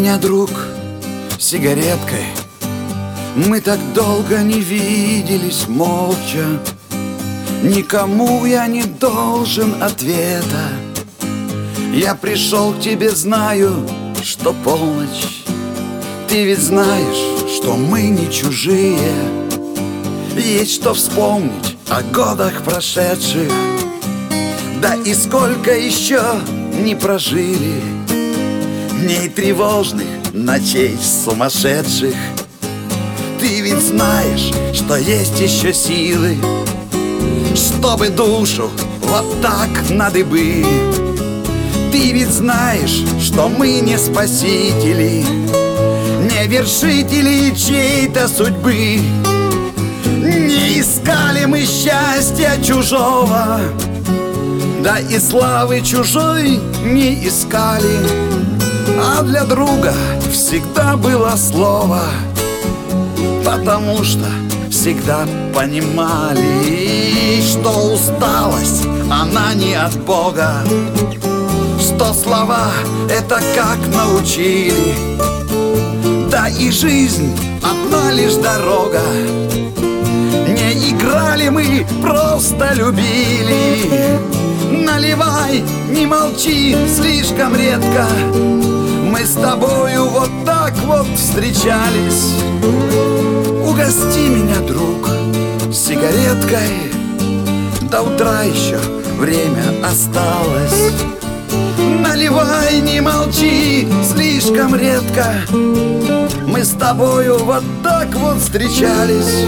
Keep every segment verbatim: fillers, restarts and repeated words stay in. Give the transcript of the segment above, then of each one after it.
меня, друг, сигареткой. Мы так долго не виделись молча. Никому я не должен ответа. Я пришел к тебе, знаю, что полночь. Ты ведь знаешь, что мы не чужие. Есть что вспомнить о годах прошедших. Да и сколько еще не прожили дней тревожных, ночей сумасшедших. Ты ведь знаешь, что есть еще силы, чтобы душу вот так на дыбы. Ты ведь знаешь, что мы не спасители, не вершители чьей-то судьбы. Не искали мы счастья чужого, да и славы чужой не искали. А для друга всегда было слово, потому что всегда понимали, что усталость, она не от Бога, что слова — это как научили. Да и жизнь — одна лишь дорога. Не играли мы, просто любили. Наливай, не молчи слишком редко. Мы с тобою вот так вот встречались. Угости меня, друг, сигареткой. До утра еще время осталось. Наливай, не молчи слишком редко. Мы с тобою вот так вот встречались.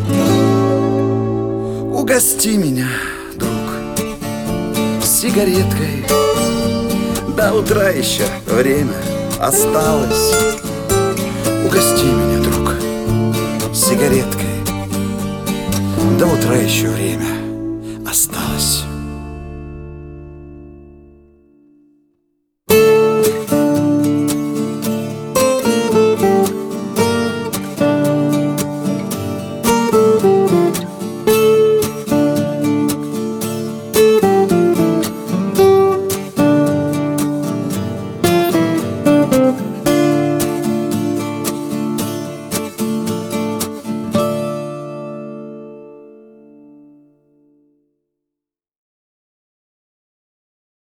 Угости меня, друг, сигареткой. До утра еще время осталось. Угости меня, друг, сигареткой. До утра еще время осталось.